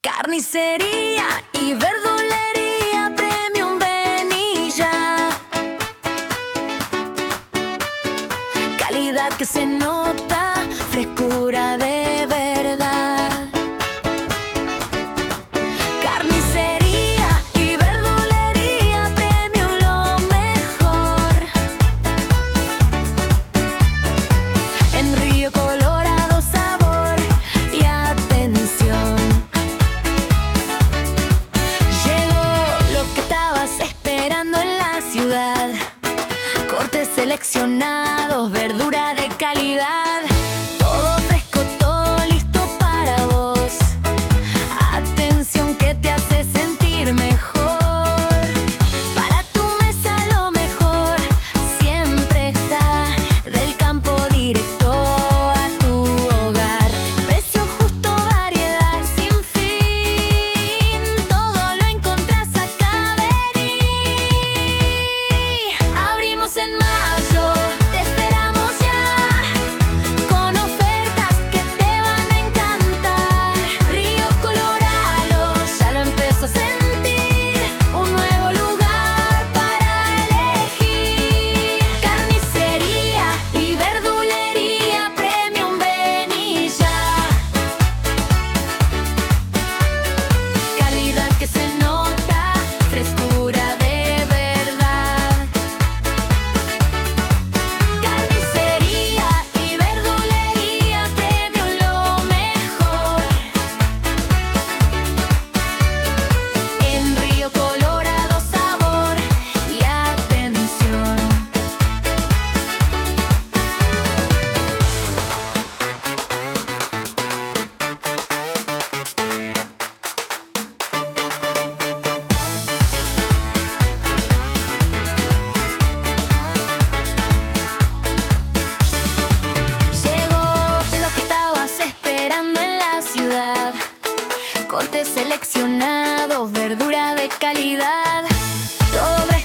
Carnicería y verdulería Premium Venilla. Calidad que se nota, frescura de verdad. Carnicería y verdulería Premium, lo mejor. En Río Colorado, sabor y atención. Llegó lo que estabas esperando en la ciudad. Cortes seleccionados, verdura de calidad. Todo fresco, todo listo para vos. Atención que te hace sentir mejor. Para tu mesa lo mejor siempre está. Del campo directo a tu hogar. Precio justo, variedad sin fin. Todo lo encontrás acá, vení. Abrimos en mayo, te esperamos ya. Con ofertas que te van a encantar. Río Colorado, ya lo empiezo a sentir. Un nuevo lugar para elegir. Carnicería y verdulería Premium Venilla. Calidad que se nota, frescura de verdad. Carnicería y verdulería Premium, lo mejor. En Río Colorado, sabor y atención. Llegó lo que estabas esperando en la ciudad. Cortes seleccionados, verdura de calidad. Todo